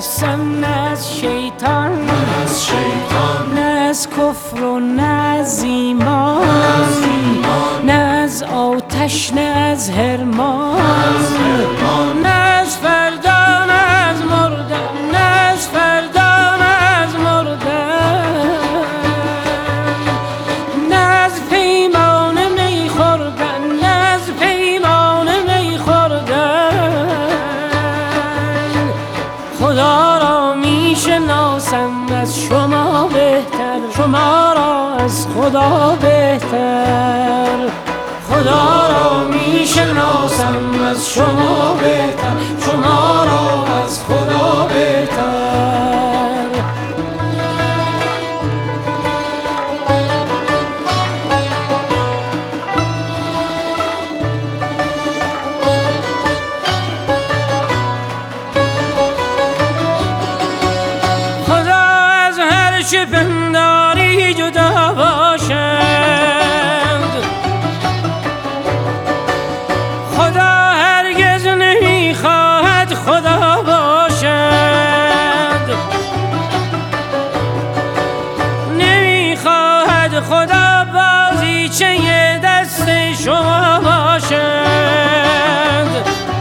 میترسم نه از شیطان نه از کفر و نه از ایمان نه از آتش نه از حرمان نه از فردا نه از مردن نه از فردا نه از مردن نه از پیمان می خوردن نه از پیمان می خوردن خدا را می شناسم از شما بهتر شما را از خدا بهتر خدا را می شناسم از شما بهتر شما را از خدا بهتر خدا از هر چه پنداری جدا باشد خدا هرگز نمیخواهد خدا باشد نمیخواهد خدا بازیچه دست شما باشد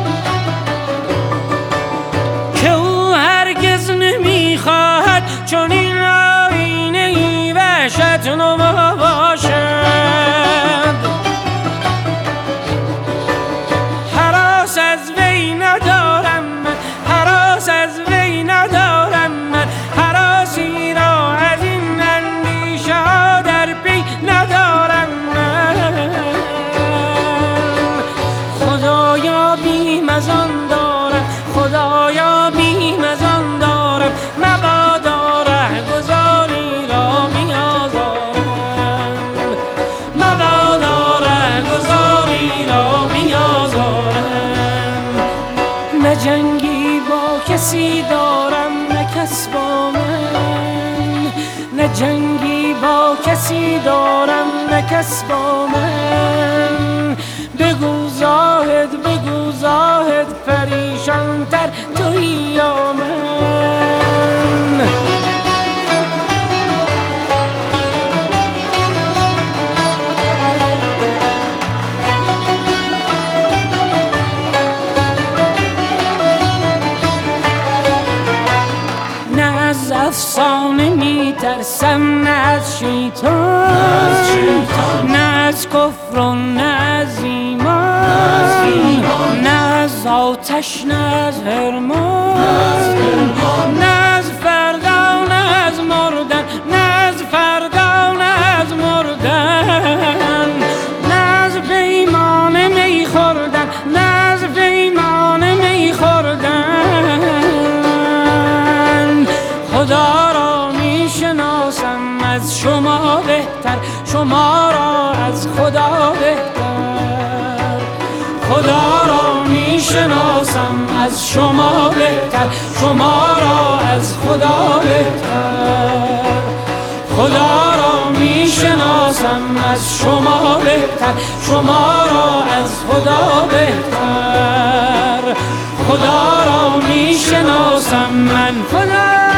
که او هرگز نمیخواهد چون این آینه وحشت نما باشد هراس از وی ندارم من هراس از وی ندارم من هراسی را از این اندیشه ها در پی ندارم من خدایا بیم از آن دارم خدایا بیم از آن دارم مبادا رهگذاری را بیازارم مبادا رهگذاری را بیازارم نه جنگی با کسی دارم نه کس با من نه جنگی با کسی دارم نه کس با من بگو زاهد پریشان تر تویی یا من نه از افسانه میترسم نه از شیطان نه از کفر و نه از ایمان نه از آتش نه از حرمان نه از فردا نه از مردن نه از فردا نه از مردن نه از پیمان می خوردن نه از پیمان می خوردن خدا را می شناسم از شما بهتر شما را از خدا بهتر خدا را می شناسم از شما بهتر شما را از خدا بهتر خدا را می شناسم از شما بهتر شما را از خدا بهتر خدا را می شناسم من خدا